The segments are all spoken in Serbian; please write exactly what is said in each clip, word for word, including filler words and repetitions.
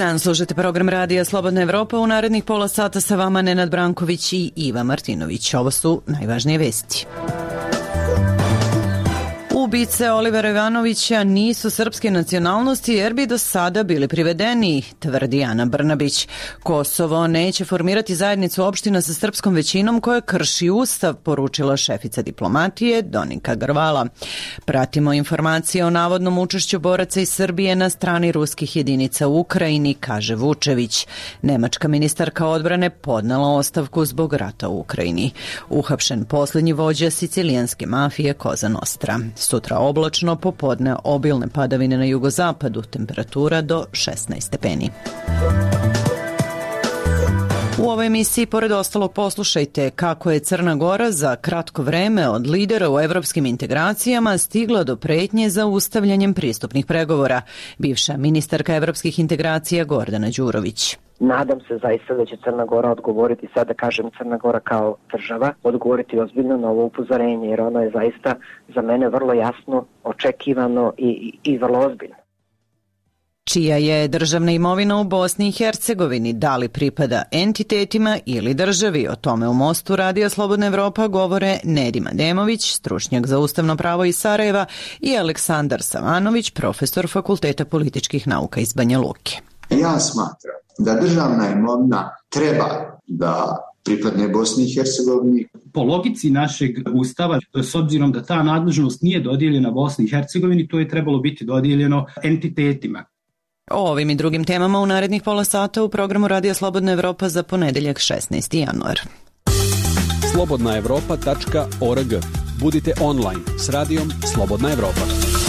dan, slušate program Radija Slobodna Evropa. U narednih pola sata sa vama Nenad Branković i Iva Martinović. Ovo su najvažnije vesti. Ubice Olivera Ivanovića nisu srpske nacionalnosti jer bi do sada bili privedeni, tvrdi Ana Brnabić. Kosovo neće formirati zajednicu opština sa srpskom većinom koja krši ustav, poručila šefica diplomatije Donika Grvala. Pratimo informacije o navodnom učešću boraca iz Srbije na strani ruskih jedinica u Ukrajini, kaže Vučević. Nemačka ministarka odbrane podnela ostavku zbog rata u Ukrajini. Uhapšen posljednji vođa sicilijanske mafije Koza Nostra. Sutra oblačno, popodne obilne padavine na jugozapadu, temperatura do šesnaest stepeni. U ovoj emisiji, pored ostalog, poslušajte kako je Crna Gora za kratko vreme od lidera u evropskim integracijama stigla do pretnje za ustavljanjem pristupnih pregovora. Bivša ministarka evropskih integracija Gordana Đurović. Nadam se zaista da će Crna Gora odgovoriti, sad da kažem Crna Gora kao država, odgovoriti ozbiljno na ovo upozorenje, jer ono je zaista za mene vrlo jasno, očekivano i, i, i vrlo ozbiljno. Čija je državna imovina u Bosni i Hercegovini, da li pripada entitetima ili državi? O tome u Mostu Radija Slobodna Evropa govore Nedim Ademović, stručnjak za ustavno pravo iz Sarajeva, i Aleksandar Savanović, profesor Fakulteta političkih nauka iz Banja Luke. Ja smatram da državna imovina treba da pripadne Bosni i Hercegovini. Po logici našeg ustava, s obzirom da ta nadležnost nije dodijeljena Bosni i Hercegovini, to je trebalo biti dodijeljeno entitetima. O ovim i drugim temama u narednih pola sata u programu Radija Slobodna Evropa za ponedeljak šesnaesti januar. slobodna evropa tačka org. Budite online s Radijom Slobodna Evropa.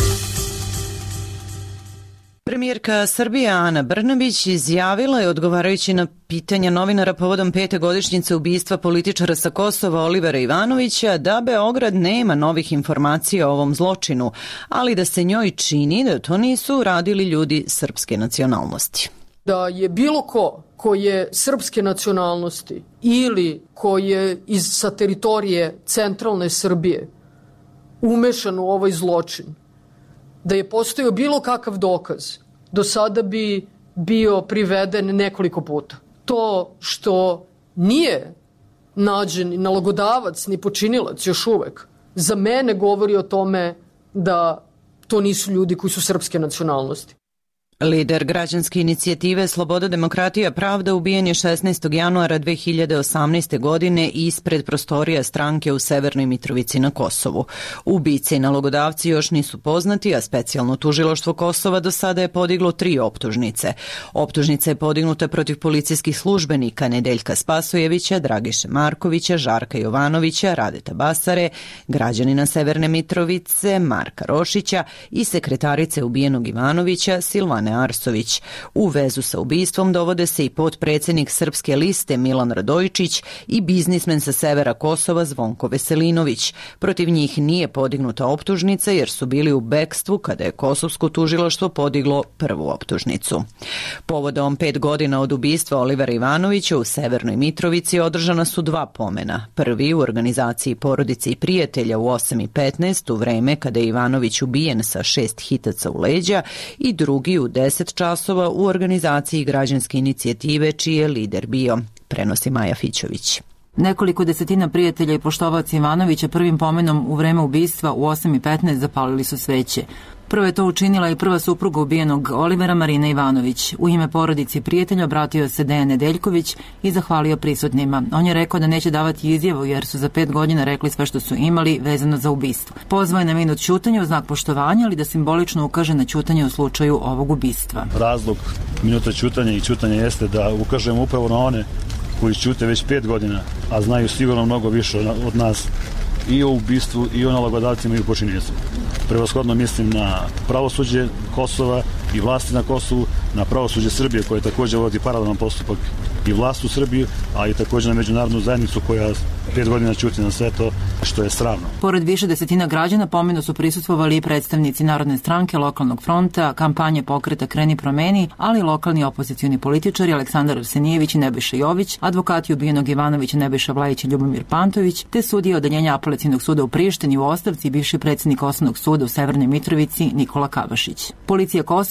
Premijerka Srbije Ana Brnabić izjavila je, odgovarajući na pitanja novinara povodom pete godišnjice ubistva političara sa Kosova Olivera Ivanovića, da Beograd nema novih informacija o ovom zločinu, ali da se njoj čini da to nisu radili ljudi srpske nacionalnosti. Da je bilo ko ko je srpske nacionalnosti ili ko je iz, sa teritorije centralne Srbije umešan u ovaj zločin, da je postojao bilo kakav dokaz, do sada bi bio priveden nekoliko puta. To što nije nađen ni nalogodavac ni počinilac još uvek, za mene govori o tome da to nisu ljudi koji su srpske nacionalnosti. Lider građanske inicijative Sloboda, demokratija, pravda ubijen je šesnaestog januara dve hiljade osamnaeste. godine ispred prostorija stranke u Severnoj Mitrovici na Kosovu. Ubice i nalogodavci još nisu poznati, a specijalno tužilaštvo Kosova do sada je podiglo tri optužnice. Optužnica je podignuta protiv policijskih službenika Nedeljka Spasojevića, Dragiše Markovića, Žarka Jovanovića, Radeta Basare, građanina Severne Mitrovice, Marka Rošića i sekretarice ubijenog Ivanovića, Silvane Arsović. U vezu sa ubistvom dovode se i potpredsednik Srpske liste Milan Radojičić i biznismen sa severa Kosova Zvonko Veselinović. Protiv njih nije podignuta optužnica jer su bili u bekstvu kada je kosovsko tužilaštvo podiglo prvu optužnicu. Povodom pet godina od ubistva Olivera Ivanovića u Severnoj Mitrovici održana su dva pomena. Prvi u organizaciji Porodice i prijatelja u osam i petnaest u vreme kada je Ivanović ubijen sa šest hitaca u leđa i drugi u deset časova u organizaciji građanske inicijative čiji je lider bio, prenosi Maja Fićović. Nekoliko desetina prijatelja i poštovaca Ivanovića prvim pomenom u vreme ubistva u osam i petnaest zapalili su sveće. Prvo je to učinila i prva supruga ubijenog Olivera, Marina Ivanović. U ime porodice i prijatelja obratio se Dejan Nedeljković i zahvalio prisutnima. On je rekao da neće davati izjavu jer su za pet godina rekli sve što su imali vezano za ubistvo. Pozvao je na minut ćutanja u znak poštovanja, ali da simbolično ukaže na ćutanje u slučaju ovog ubistva. Razlog minuta ćutanja i ćutanja jeste da ukažemo upravo na one koji ćute već pet godina, a znaju sigurno mnogo više od nas i o ubistvu, i o nalogodavcima i o počinjenicima. Prevashodno mislim na pravosuđe Kosova i vlasti na Kosovu, na pravosuđe Srbije koje također vodi paralelan postupak i vlast u Srbiji, a i također na međunarodnu zajednicu koja pet godina ćuti na sve to što je sramno. Pored više desetina građana pomenu su prisustvovali i predstavnici Narodne stranke, Lokalnog fronta, kampanje pokreta Kreni promeni, ali i lokalni opozicioni političari Aleksandar Arsenijević i Nebojša Jović, advokati ubijenog Ivanovića Nebojša Vlajić i Ljubomir Pantović, te sudije odeljenja Apelacionog suda u Prištini u ostavci i bivši predsjednik Osnovnog suda u Severnoj Mitrovici Nikola Kabašić. Policija Kosova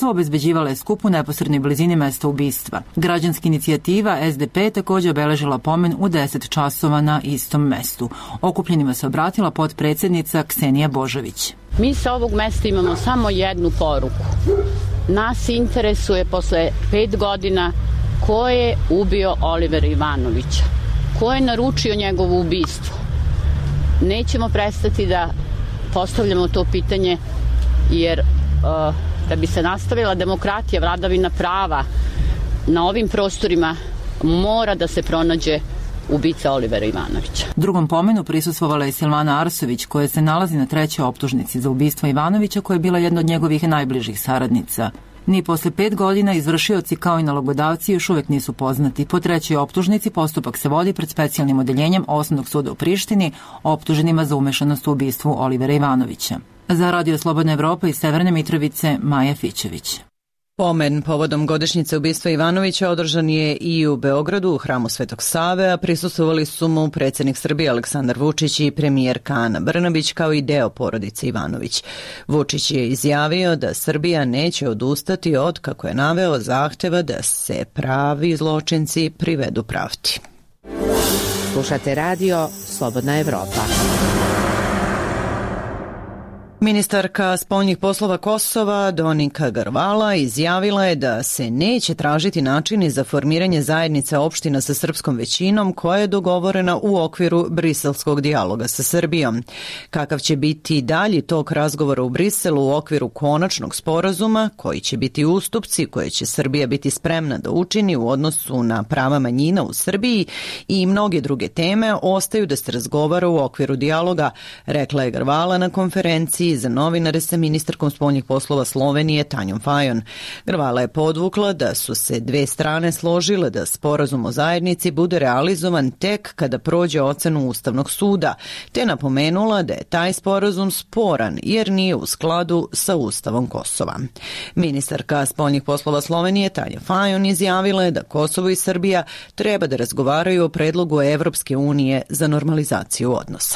obezbeđivala je skup u neposrednoj blizini mesta ubistva. Građanska inicijativa S D P takođe obeležila pomen u deset časova na istom mestu. Okupljenima se obratila potpredsednica Ksenija Božović. Mi sa ovog mesta imamo samo jednu poruku. Nas interesuje posle pet godina ko je ubio Olivera Ivanovića, ko je naručio njegovo ubistvo. Nećemo prestati da postavljamo to pitanje, jer uh, da bi se nastavila demokratija, vladavina prava na ovim prostorima, mora da se pronađe ubica Olivera Ivanovića. Drugom pomenu prisustvovala je Silvana Arsović, koja se nalazi na trećoj optužnici za ubistvo Ivanovića, koja je bila jedna od njegovih najbližih saradnica. Ni posle pet godina izvršioci kao i nalogodavci još uvek nisu poznati. Po trećoj optužnici postupak se vodi pred specijalnim odeljenjem Osnovnog suda u Prištini, optuženima za umešanost u ubistvu Olivera Ivanovića. Za Radio Slobodna Evropa iz Severne Mitrovice, Maja Fićević. Pomen povodom godišnjice ubistva Ivanovića održan je i u Beogradu u hramu Svetog Save, a prisustvovali su mu predsjednik Srbije Aleksandar Vučić i premijerka Ana Brnabić kao i deo porodice Ivanović. Vučić je izjavio da Srbija neće odustati od, kako je naveo, zahteva da se pravi zločinci privedu pravdi. Slušate radio Slobodna Evropa. Ministarka spoljnih poslova Kosova Donika Garvala izjavila je da se neće tražiti načini za formiranje zajednice opština sa srpskom većinom koja je dogovorena u okviru briselskog dijaloga sa Srbijom. Kakav će biti dalji tok razgovora u Briselu u okviru konačnog sporazuma, koji će biti ustupci koje će Srbija biti spremna da učini u odnosu na prava manjina u Srbiji i mnoge druge teme, ostaju da se razgovara u okviru dijaloga, rekla je Garvala na konferenciji za novinare sa ministarkom spoljnih poslova Slovenije Tanjom Fajon. Garvala je podvukla da su se dve strane složile da sporazum o zajednici bude realizovan tek kada prođe ocenu Ustavnog suda, te napomenula da je taj sporazum sporan jer nije u skladu sa Ustavom Kosova. Ministarka spoljnih poslova Slovenije Tanja Fajon izjavila je da Kosovo i Srbija treba da razgovaraju o predlogu Evropske unije za normalizaciju odnosa.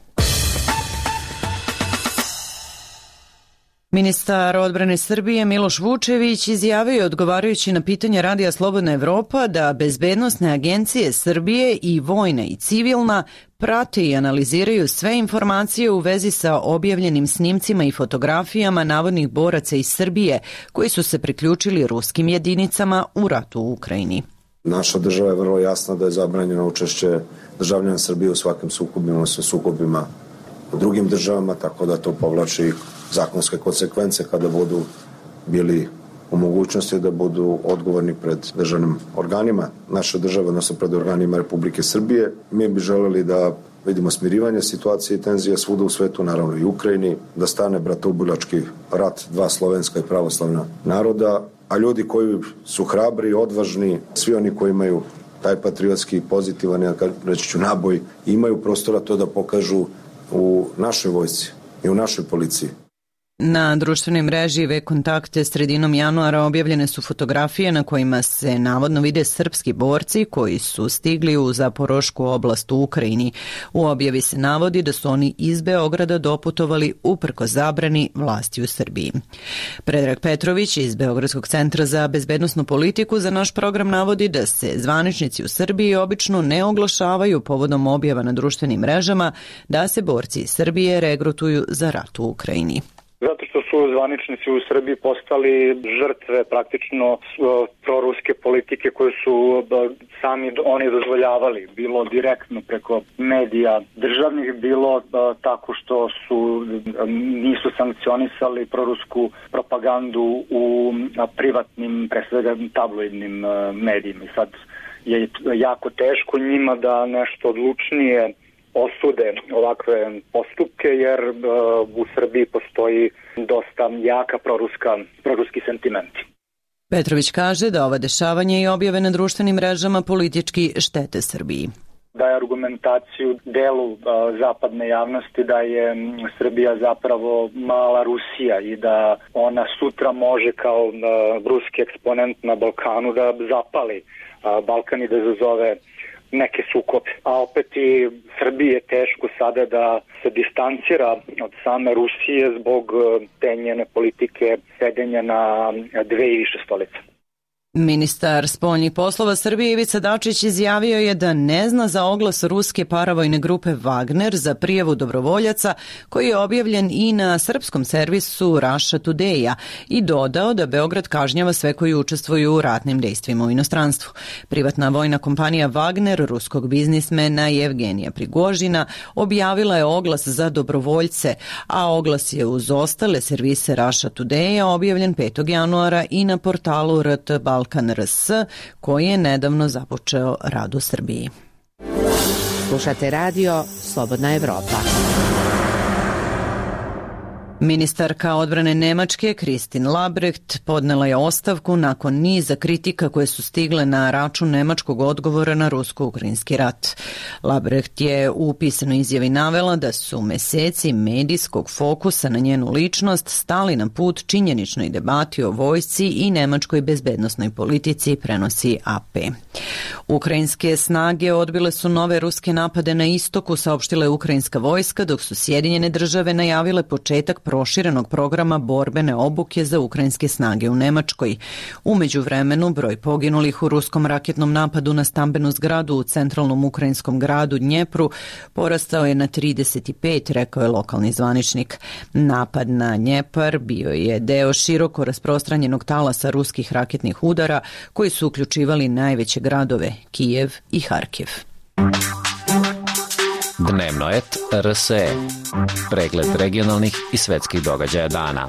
Ministar odbrane Srbije Miloš Vučević izjavio je odgovarajući na pitanje Radija Slobodna Evropa da bezbednosne agencije Srbije i vojna i civilna prate i analiziraju sve informacije u vezi sa objavljenim snimcima i fotografijama navodnih boraca iz Srbije koji su se priključili ruskim jedinicama u ratu u Ukrajini. Naša država je vrlo jasna da je zabranjeno učešće državljana Srbije u svakim sukobima, sa sukobima u drugim državama, tako da to povlači zakonske konsekvence kada budu bili u mogućnosti da budu odgovorni pred državnim organima naše države, odnosno pred organima Republike Srbije. Mi bi želeli da vidimo smirivanje situacije i tenzije svuda u svetu, naravno i u Ukrajini, da stane bratoubilački rat dva slovenska i pravoslavna naroda, a ljudi koji su hrabri, odvažni, svi oni koji imaju taj patriotski pozitivan, ja reći ću naboj, imaju prostora to da pokažu u našoj vojsci i u našoj policiji. Na društvenoj mreži V-kontakte sredinom januara objavljene su fotografije na kojima se navodno vide srpski borci koji su stigli u Zaporošku oblast u Ukrajini. U objavi se navodi da su oni iz Beograda doputovali uprkos zabrani vlasti u Srbiji. Predrag Petrović iz Beogradskog centra za bezbednosnu politiku za naš program navodi da se zvaničnici u Srbiji obično ne oglašavaju povodom objava na društvenim mrežama da se borci iz Srbije regrutuju za rat u Ukrajini. Zato što su zvaničnici u Srbiji postali žrtve praktično proruske politike koje su sami oni dozvoljavali, bilo direktno preko medija državnih, bilo tako što su nisu sankcionisali prorusku propagandu u privatnim, pre svega tabloidnim medijima. I sad je jako teško njima da nešto odlučnije osude ovakve postupke, jer uh, u Srbiji postoji dosta jaka proruska, proruski sentimenti. Petrović kaže da ova dešavanja i objave na društvenim mrežama politički štete Srbiji. Daje argumentaciju delu uh, zapadne javnosti da je Srbija zapravo mala Rusija i da ona sutra može kao uh, ruski eksponent na Balkanu da zapali uh, Balkan i da zazove neke sukobe. A opet i Srbiji je teško sada da se distancira od same Rusije zbog te njene politike sedenja na dve i više stolice. Ministar spoljnih poslova Srbije Ivica Dačić izjavio je da ne zna za oglas ruske paravojne grupe Wagner za prijavu dobrovoljaca koji je objavljen i na srpskom servisu Russia Today-a i dodao da Beograd kažnjava sve koji učestvuju u ratnim dejstvima u inostranstvu. Privatna vojna kompanija Wagner ruskog biznismena Jevgenija Prigožina objavila je oglas za dobrovoljce, a oglas je uz ostale servise Russia Today-a objavljen petog januara i na portalu R T Balkan R S, koji je nedavno započeo rad u Srbiji. Slušate radio Slobodna Evropa. Ministarka odbrane Nemačke Kristin Lambrecht podnela je ostavku nakon niza kritika koje su stigle na račun nemačkog odgovora na rusko-ukrajinski rat. Lambrecht je u pisanoj izjavi navela da su meseci medijskog fokusa na njenu ličnost stali na put činjeničnoj debati o vojsci i nemačkoj bezbednosnoj politici, prenosi A P. Ukrajinske snage odbile su nove ruske napade na istoku, saopštila je ukrajinska vojska, dok su Sjedinjene države najavile početak proširenog programa borbene obuke za ukrajinske snage u Nemačkoj. U međuvremenu, broj poginulih u ruskom raketnom napadu na stambenu zgradu u centralnom ukrajinskom gradu Dnjepru porastao je na trideset pet, rekao je lokalni zvaničnik. Napad na Dnjepar bio je deo široko rasprostranjenog talasa ruskih raketnih udara koji su uključivali najveće gradove Kijev i Harkiv. Dnevno et R S E. Pregled regionalnih i svetskih događaja dana.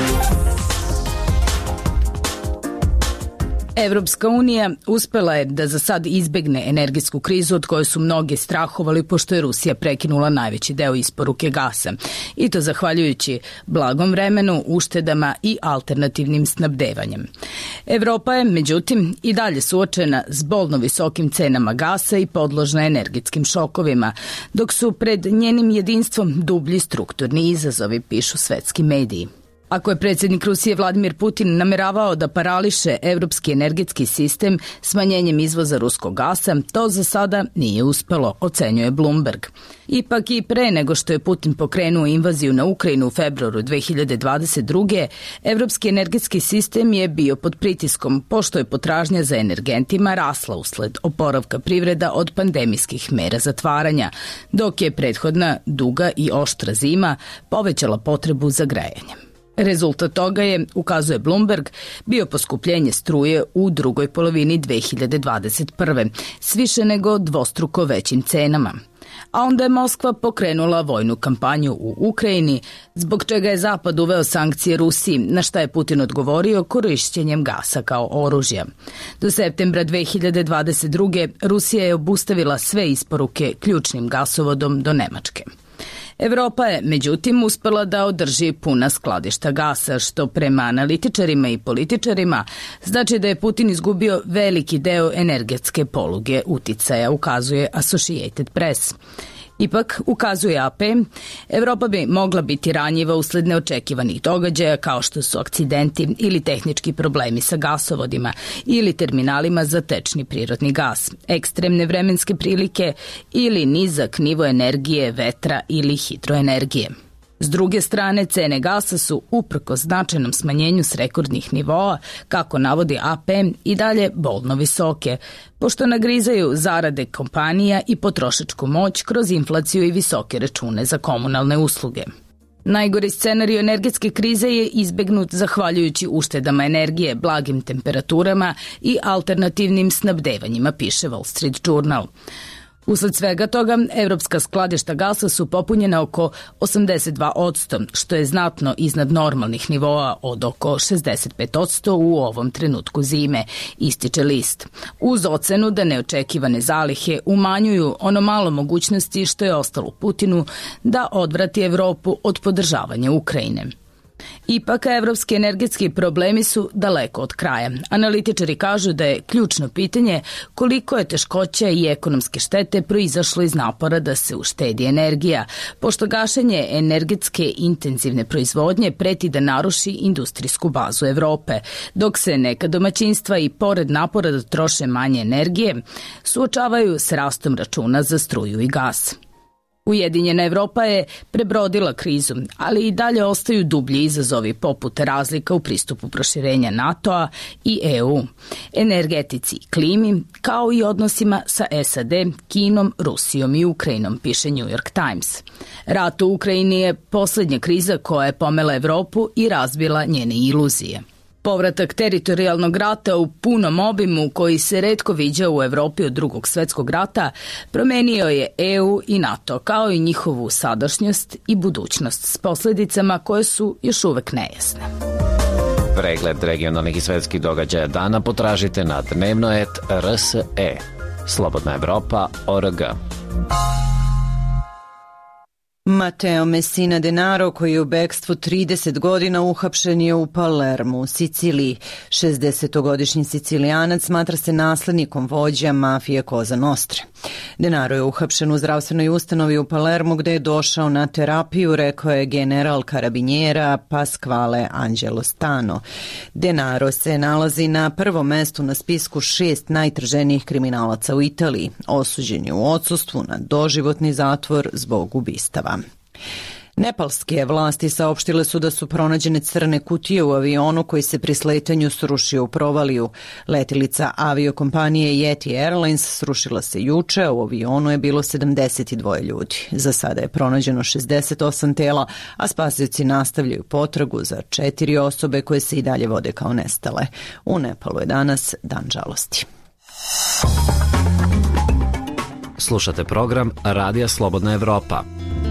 Evropska unija uspela je da za sad izbegne energetsku krizu od koje su mnogi strahovali pošto je Rusija prekinula najveći deo isporuke gasa. I to zahvaljujući blagom vremenu, uštedama i alternativnim snabdevanjem. Evropa je, međutim, i dalje suočena s bolno visokim cenama gasa i podložna energetskim šokovima, dok su pred njenim jedinstvom dublji strukturni izazovi, pišu svetski mediji. Ako je predsjednik Rusije Vladimir Putin nameravao da parališe evropski energetski sistem smanjenjem izvoza ruskog gasa, to za sada nije uspelo, ocenjuje Bloomberg. Ipak i pre nego što je Putin pokrenuo invaziju na Ukrajinu u februaru dve hiljade dvadeset druge. evropski energetski sistem je bio pod pritiskom, pošto je potražnja za energentima rasla usled oporavka privreda od pandemijskih mera zatvaranja, dok je prethodna duga i oštra zima povećala potrebu za grajanjem. Rezultat toga je, ukazuje Bloomberg, bio poskupljenje struje u drugoj polovini dve hiljade dvadeset prve. s više nego dvostruko većim cenama. A onda je Moskva pokrenula vojnu kampanju u Ukrajini, zbog čega je Zapad uveo sankcije Rusiji, na šta je Putin odgovorio korišćenjem gasa kao oružja. Do septembra dve hiljade dvadeset druge. Rusija je obustavila sve isporuke ključnim gasovodom do Nemačke. Evropa je, međutim, uspela da održi puna skladišta gasa, što prema analitičarima i političarima znači da je Putin izgubio veliki deo energetske poluge uticaja, ukazuje Associated Press. Ipak, ukazuje A P, Evropa bi mogla biti ranjiva usled neočekivanih događaja kao što su akcidenti ili tehnički problemi sa gasovodima ili terminalima za tečni prirodni gas, ekstremne vremenske prilike ili nizak nivo energije, vetra ili hidroenergije. S druge strane, cene gasa su, uprkos značajnom smanjenju s rekordnih nivoa, kako navodi A P, i dalje bolno visoke, pošto nagrizaju zarade kompanija i potrošačku moć kroz inflaciju i visoke račune za komunalne usluge. Najgori scenarij energetske krize je izbegnut zahvaljujući uštedama energije, blagim temperaturama i alternativnim snabdevanjima, piše Wall Street Journal. Usled svega toga, evropska skladišta gasa su popunjena oko osamdeset dva posto, što je znatno iznad normalnih nivoa od oko šezdeset pet posto u ovom trenutku zime, ističe list, uz ocenu da neočekivane zalihe umanjuju ono malo mogućnosti što je ostalo Putinu da odvrati Evropu od podržavanja Ukrajine. Ipak, evropski energetski problemi su daleko od kraja. Analitičari kažu da je ključno pitanje koliko je teškoća i ekonomske štete proizašlo iz napora da se uštedi energija, pošto gašenje energetske intenzivne proizvodnje preti da naruši industrijsku bazu Evrope, dok se neka domaćinstva i pored napora da troše manje energije suočavaju s rastom računa za struju i gas. Ujedinjena Evropa je prebrodila krizu, ali i dalje ostaju dublji izazovi poput razlika u pristupu proširenja NATO-a i E U, energetici i klimi, kao i odnosima sa S A D, Kinom, Rusijom i Ukrajinom, piše New York Times. Rat u Ukrajini je poslednja kriza koja je pomela Evropu i razbila njene iluzije. Povratak teritorijalnog rata u punom obimu koji se retko viđa u Evropi od drugog svetskog rata promenio je E U i NATO kao i njihovu sadašnjost i budućnost s posledicama koje su još uvek nejasne. Pregled regionalnih i svetskih događaja dana potražite na dnevno et R S E. Slobodna Evropa tačka org. Matteo Messina Denaro, koji je u bekstvu trideset godina, uhapšen je u Palermu, u Siciliji. šezdesetogodišnji Sicilijanac smatra se naslednikom vođa mafije Cosa Nostre. Denaro je uhapšen u zdravstvenoj ustanovi u Palermu gde je došao na terapiju, rekao je general karabinjera Pasquale Angelo Stano. Denaro se nalazi na prvom mestu na spisku šest najtraženijih kriminalaca u Italiji. Osuđen je u odsustvu na doživotni zatvor zbog ubistava. Nepalske vlasti saopštile su da su pronađene crne kutije u avionu koji se pri sletanju srušio u provaliju. Letilica aviokompanije Yeti Airlines srušila se juče, a u avionu je bilo sedamdeset dva ljudi. Za sada je pronađeno šezdeset osam tela, a spasioci nastavljaju potragu za četiri osobe koje se i dalje vode kao nestale. U Nepalu je danas dan žalosti. Slušate program Radija Slobodna Evropa.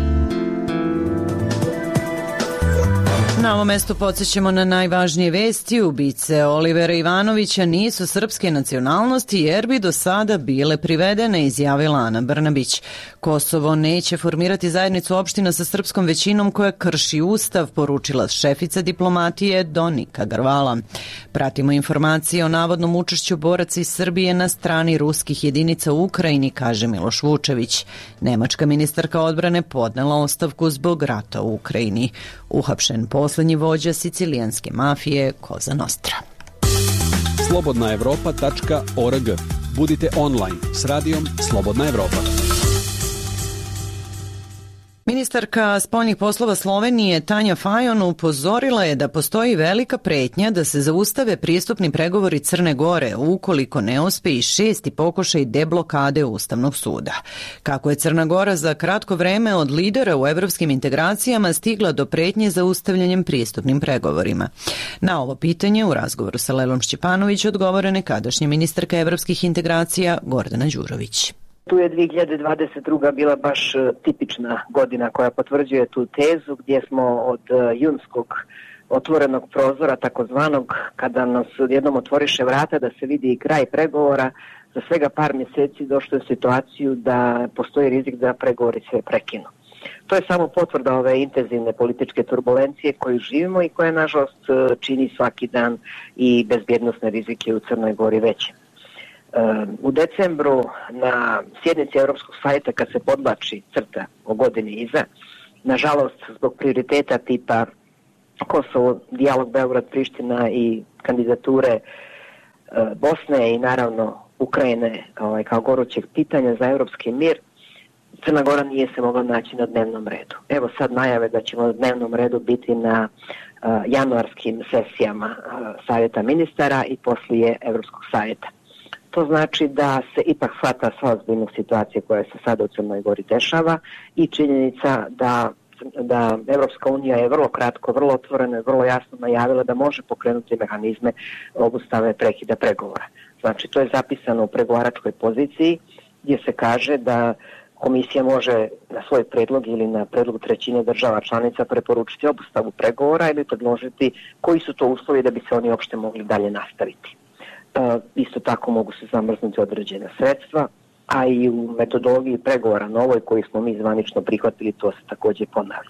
Na ovom mestu podsjećamo na najvažnije vesti. Ubice Olivera Ivanovića nisu srpske nacionalnosti jer bi do sada bile privedene, izjavila Ana Brnabić. Kosovo neće formirati zajednicu opština sa srpskom većinom koja krši ustav, poručila šefica diplomatije Donika Garvala. Pratimo informacije o navodnom učešću boraca iz Srbije na strani ruskih jedinica u Ukrajini, kaže Miloš Vučević. Nemačka ministarka odbrane podnela ostavku zbog rata u Ukrajini. Uhapšen poslednji vođa sicilijanske mafije Cosa Nostra. slobodna evropa tačka org. Budite online s radijom Slobodna Evropa. Ministarka spoljnih poslova Slovenije Tanja Fajon upozorila je da postoji velika pretnja da se zaustave pristupni pregovori Crne Gore ukoliko ne uspe i šesti pokušaj deblokade Ustavnog suda. Kako je Crna Gora za kratko vreme od lidera u evropskim integracijama stigla do pretnje za ustavljanjem pristupnim pregovorima? Na ovo pitanje u razgovoru sa Lelom Šćepanović odgovore nekadašnja ministarka evropskih integracija Gordana Đurović. Tu je dve hiljade dvadeset druga bila baš tipična godina koja potvrđuje tu tezu, gdje smo od junskog otvorenog prozora, takozvanog, kada nas jednom otvoriše vrata da se vidi i kraj pregovora, za svega par mjeseci došlo je u situaciju da postoji rizik da pregovori se prekinu. To je samo potvrda ove intenzivne političke turbulencije koju živimo i koja nažalost čini svaki dan i bezbjednosne rizike u Crnoj Gori veće. U decembru na sjednici Europskog savjeta kad se podvlači crta o godini iza, nažalost zbog prioriteta tipa Kosovo, dijalog Beograd-Priština i kandidature Bosne i naravno Ukrajine ovaj, kao gorućeg pitanja za europski mir, Crna Gora nije se mogla naći na dnevnom redu. Evo sad najave da ćemo na dnevnom redu biti na uh, januarskim sesijama uh, savjeta ministara i poslije Europskog savjeta. To znači da se ipak shvata sva ozbiljnost situacije koja se sada u Crnoj Gori dešava i činjenica da, da Evropska unija je vrlo kratko, vrlo otvoreno i vrlo jasno najavila da može pokrenuti mehanizme obustave prekida pregovora. Znači to je zapisano u pregovaračkoj poziciji gdje se kaže da Komisija može na svoj predlog ili na predlog trećine država članica preporučiti obustavu pregovora ili predložiti koji su to uslovi da bi se oni uopšte mogli dalje nastaviti. E, isto tako mogu se zamrznuti određena sredstva, a i u metodologiji pregovora novoj koju smo mi zvanično prihvatili to se također ponavlja.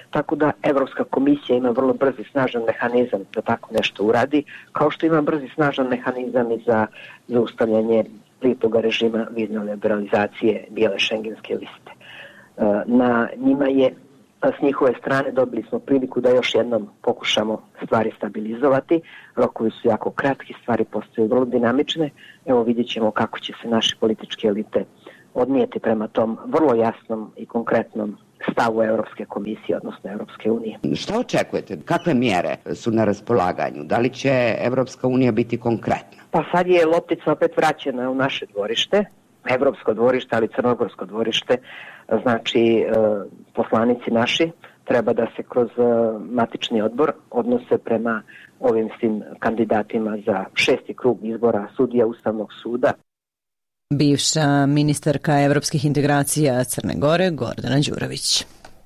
tako da Evropska komisija ima vrlo brz i snažan mehanizam da tako nešto uradi, kao što ima brz i snažan mehanizam i za zaustavljanje toga režima vizne liberalizacije bijele šengenske liste. Na njima je, s njihove strane dobili smo priliku da još jednom pokušamo stvari stabilizovati. Rokovi su jako kratki, stvari postaju vrlo dinamične. Evo vidjet ćemo kako će se naše političke elite odnijeti prema tom vrlo jasnom i konkretnom stavu Evropske komisije, odnosno Evropske unije. Šta očekujete? Kakve mjere su na raspolaganju? Da li će Evropska unija biti konkretna? Pa sad je loptica opet vraćena u naše dvorište, evropsko dvorište, ali crnogorsko dvorište. Znači, poslanici naši treba da se kroz matični odbor odnose prema ovim svim kandidatima za šesti krug izbora sudija Ustavnog suda. Bivša ministarka evropskih integracija Crne Gore Gordana Đurović.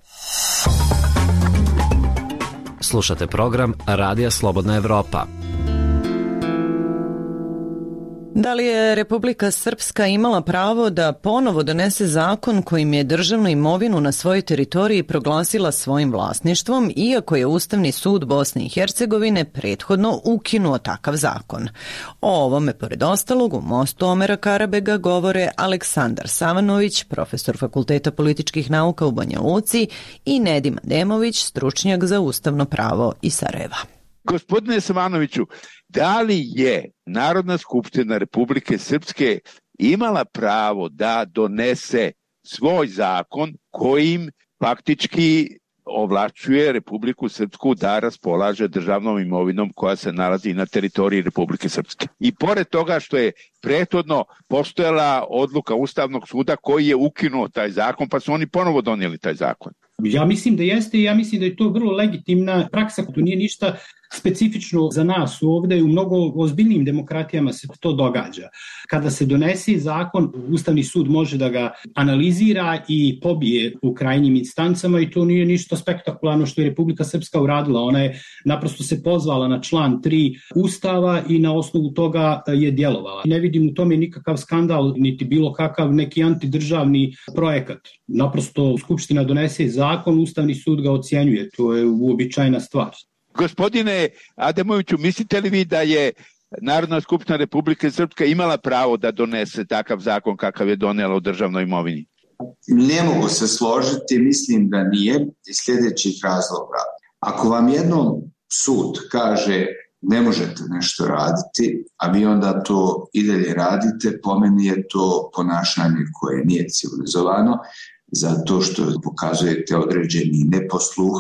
Slušate program Radija Slobodna Evropa. Da li je Republika Srpska imala pravo da ponovo donese zakon kojim je državnu imovinu na svojoj teritoriji proglasila svojim vlasništvom, iako je Ustavni sud Bosne i Hercegovine prethodno ukinuo takav zakon? O ovome, pored ostalog, u Mostu Omera Karabega govore Aleksandar Savanović, profesor Fakulteta političkih nauka u Banja Luci, i Nedim Ademović, stručnjak za ustavno pravo iz Sarajeva. Gospodine Savanoviću, da li je Narodna skupština Republike Srpske imala pravo da donese svoj zakon kojim faktički ovlašćuje Republiku Srpsku da raspolaže državnom imovinom koja se nalazi na teritoriji Republike Srpske? I pored toga što je prethodno postojala odluka Ustavnog suda koji je ukinuo taj zakon, pa su oni ponovo donijeli taj zakon. Ja mislim da jeste i ja mislim da je to vrlo legitimna praksa, to nije ništa specifično za nas ovde i u mnogo ozbiljnijim demokratijama se to događa. Kada se donese zakon, Ustavni sud može da ga analizira i pobije u krajnjim instancama i to nije ništa spektakularno što je Republika Srpska uradila. Ona je naprosto se pozvala na član tri Ustava i na osnovu toga je djelovala. Ne vidim u tome nikakav skandal, niti bilo kakav neki antidržavni projekat. Naprosto Skupština donese zakon, Ustavni sud ga ocjenjuje, to je uobičajena stvar. Gospodine Ademoviću, mislite li vi da je Narodna skupština Republike Srpske imala pravo da donese takav zakon kakav je donela o državnoj imovini? Ne mogu se složiti, mislim da nije iz sljedećih razloga. Ako vam jednom sud kaže ne možete nešto raditi, a vi onda to i dalje radite, po meni je to ponašanje koje nije civilizovano, zato što pokazujete određeni neposluh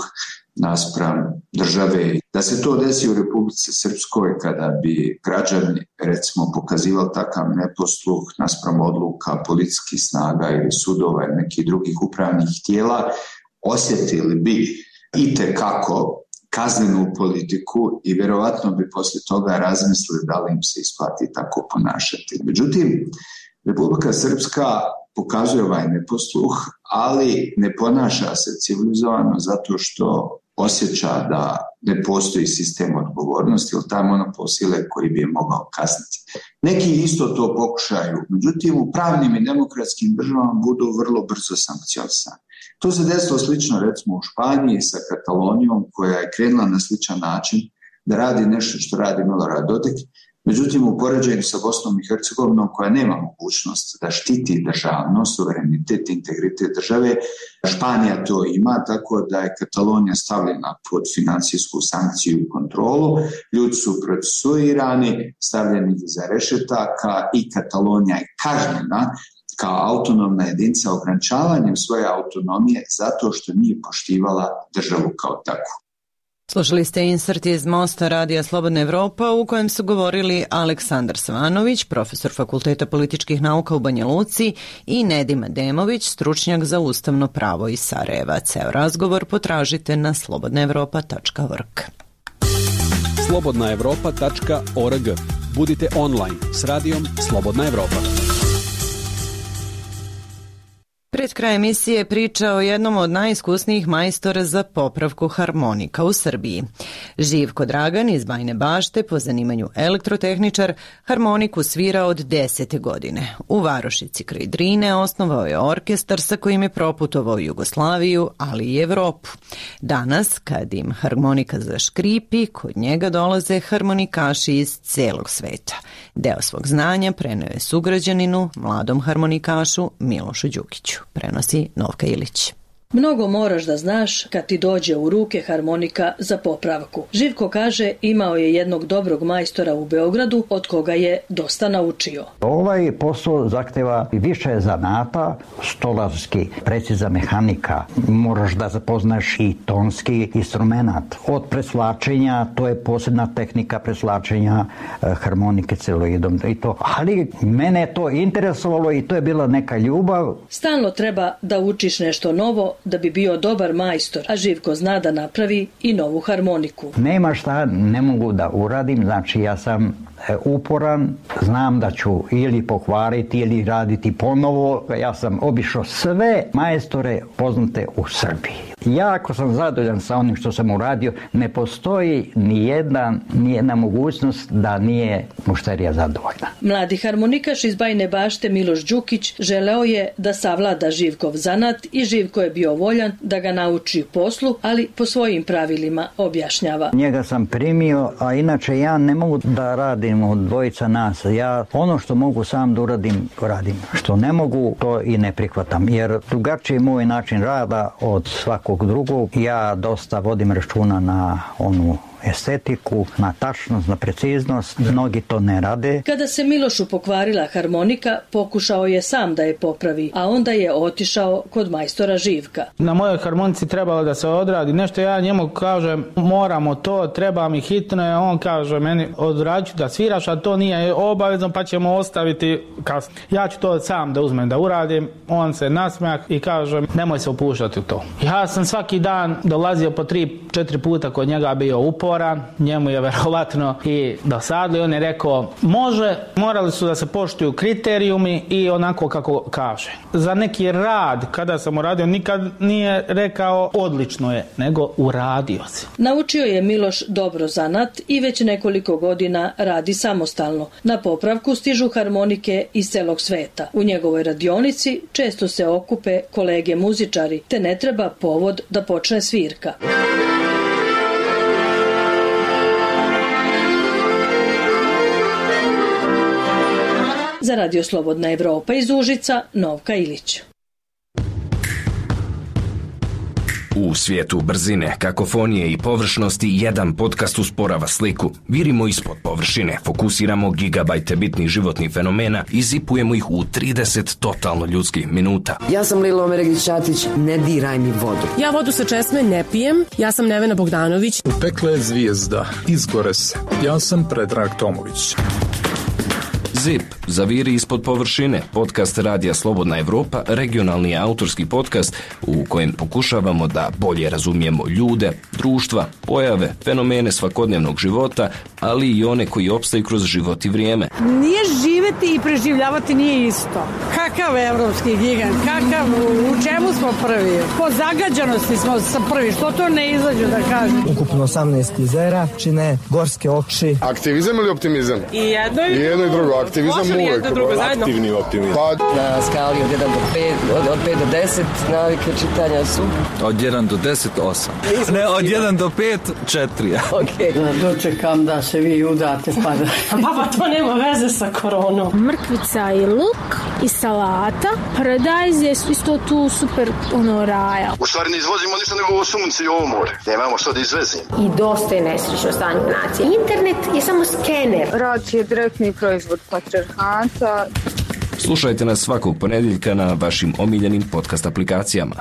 naspram države. Da se to desi u Republici Srpskoj kada bi građani recimo pokazivali takav neposluh naspram odluka policijskih snaga ili sudova ili nekih drugih upravnih tijela, osjetili bi itekako kaznenu politiku i vjerovatno bi poslije toga razmislili da li im se isplati tako ponašati. Međutim, Republika Srpska pokazuje ovaj neposluh, ali ne ponaša se civilizovano zato što osjeća da ne postoji sistem odgovornosti ili ta monopol sile koji bi je mogao kazniti. Neki isto to pokušaju, međutim u pravnim i demokratskim državama budu vrlo brzo sankcionisani. To se desilo slično recimo u Španiji sa Katalonijom koja je krenula na sličan način da radi nešto što radi Milorad Dodik. Međutim, u poređenju sa Bosnom i Hercegovinom koja nema mogućnost da štiti državnost, suverenitet, integritet države, Španija to ima, tako da je Katalonija stavljena pod financijsku sankciju i kontrolu, ljudi su procesuirani, stavljeni za rešetaka i Katalonija je kažnjena kao autonomna jedinica ograničavanjem svoje autonomije zato što nije poštivala državu kao takvu. Slušali ste insert iz Mosta Radija Slobodna Evropa u kojem su govorili Aleksandar Savanović, profesor Fakulteta političkih nauka u Banja Luci, i Nedim Ademović, stručnjak za ustavno pravo iz Sarajeva. Ceo razgovor potražite na slobodna evropa tačka org. slobodna evropa tačka org. Budite online s radijom Slobodna Evropa. Pred kraj emisije priča o jednom od najiskusnijih majstora za popravku harmonika u Srbiji. Živko Dragan iz Bajine Bašte, po zanimanju elektrotehničar, harmoniku svira od desete godine. U Varošici kraj Drine osnovao je orkestar sa kojim je proputovao Jugoslaviju, ali i Evropu. Danas, kad im harmonika zaškripi, kod njega dolaze harmonikaši iz celog sveta. Deo svog znanja preneo je sugrađaninu, mladom harmonikašu Milošu Đukiću. Prenosi Novka Ilić. Mnogo moraš da znaš kad ti dođe u ruke harmonika za popravku. Živko kaže imao je jednog dobrog majstora u Beogradu od koga je dosta naučio. Ovaj posao zahteva više zanata, stolarski, precizna mehanika. Moraš da zapoznaš i tonski instrumenat. Od preslačenja, to je posebna tehnika preslačenja harmonike celoidom. I to. Ali mene je to interesovalo i to je bila neka ljubav. Stalno treba da učiš nešto novo da bi bio dobar majstor, a Živko zna da napravi i novu harmoniku. Nema šta, ne mogu da uradim, znači ja sam uporan, znam da ću ili pokvariti ili raditi ponovo. Ja sam obišao sve majstore poznate u Srbiji. Ja ako sam zadovoljan sa onim što sam uradio, ne postoji ni jedna, ni jedna mogućnost da nije mušterija zadovoljna. Mladi harmonikaš iz Bajine Bašte Miloš Đukić želeo je da savlada Živkov zanat i Živko je bio voljan da ga nauči poslu, ali po svojim pravilima, objašnjava. Njega sam primio, a inače ja ne mogu da radim od dvojica nas. Ja ono što mogu sam da uradim, radim. Što ne mogu, to i ne prihvatam, jer drugačiji je moj način rada od svakog drugog. Ja dosta vodim računa na onu estetiku, na tačnost, na preciznost. Mnogi to ne rade. Kada se Milošu pokvarila harmonika, pokušao je sam da je popravi, a onda je otišao kod majstora Živka. Na mojoj harmonici trebalo da se odradi nešto, ja njemu kažem moramo to, treba mi hitno, a on kaže meni odrađu da sviraš, a to nije obavezno, pa ćemo ostaviti kasnije. Ja ću to sam da uzmem da uradim, on se nasmijak i kaže nemoj se upuštati u to. Ja sam svaki dan dolazio po tri, četiri puta kod njega, bio upo njemu je verovatno i dosadlo i on je rekao može, morali su da se poštuju kriterijumi i onako kako kaže. Za neki rad kada sam uradio nikad nije rekao odlično je, nego uradio se. Naučio je Miloš dobro zanat i već nekoliko godina radi samostalno. Na popravku stižu harmonike iz celog sveta. U njegovoj radionici često se okupe kolege muzičari, te ne treba povod da počne svirka. Za Radio Slobodna Evropa iz Užica, Novka Ilić. U svijetu brzine, kakofonije i površnosti jedan podcast usporava sliku. Virimo ispod površine, fokusiramo gigabajte bitnih životnih fenomena i zipujemo ih u trideset totalno ljudskih minuta. Ja sam Lila Omeregić-Ćatić, ne diraj mi vodu. Ja vodu sa česme ne pijem, ja sam Nevena Bogdanović. Upekla je zvijezda, izgore se. Ja sam Predrag Tomović. Zip, zaviri ispod površine, podcast Radija Slobodna Evropa, regionalni autorski podcast u kojem pokušavamo da bolje razumijemo ljude, društva, pojave, fenomene svakodnevnog života, ali i one koji opstaju kroz život i vrijeme. Nije živeti i preživljavati nije isto. Kakav evropski gigant, kakav, u čemu smo prvi? Po zagađanosti smo sa prvi, što to ne izađu da kažem? Ukupno osamnaest jezera, čine gorske oči. Aktivizam ili optimizam? I jedno i, I jedno i drugo. Aktivizam uvek. Aktivni optimizam. Pa, na skali od jedan do pet, od, od pet do deset navike čitanja su. Od jedan do deset, osam. Ne, od jedan do pet, četiri. Ok. Da dočekam da se vi udate pa da... Pa to nema veze sa koronom. Mrkvica i luk i salata. Paradajz je isto tu super ono raja. U stvari ne izvozimo ništa nego ovo sunce i ovo more. Nemamo što da izvezimo. I dosta je nesrećno stanje nacije. Internet je samo skener. Rad je direktni proizvod patriarhata. Slušajte nas svakog ponedjeljka na vašim omiljenim podcast aplikacijama.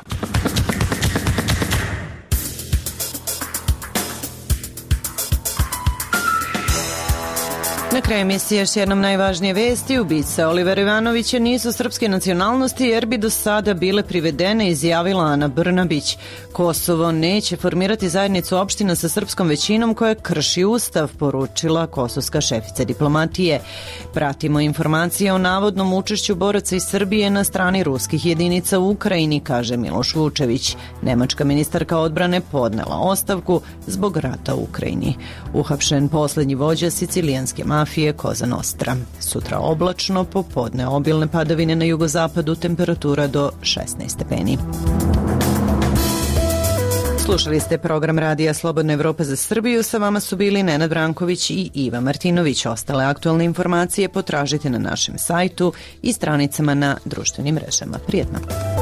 Na kraju Kraja emisije još jednom najvažnije vesti. Ubice Olivera Ivanovića nisu srpske nacionalnosti jer bi do sada bile privedene, izjavila Ana Brnabić. Kosovo neće formirati zajednicu opština sa srpskom većinom koja krši ustav, poručila kosovska šefica diplomatije. Pratimo informacije o navodnom učešću boraca iz Srbije na strani ruskih jedinica u Ukrajini, kaže Miloš Vučević. Nemačka ministarka odbrane podnela ostavku zbog rata u Ukrajini. Uhapšen poslednji vođa sicilijanske mafije Koza Nostra. Sutra oblačno, popodne obilne padavine na jugozapadu, temperatura do šesnaest stepeni. Slušali ste program Radija Slobodna Evropa za Srbiju. Sa vama su bili Nenad Branković i Iva Martinović. Ostale aktualne informacije potražite na našem sajtu i stranicama na društvenim mrežama. Prijetno!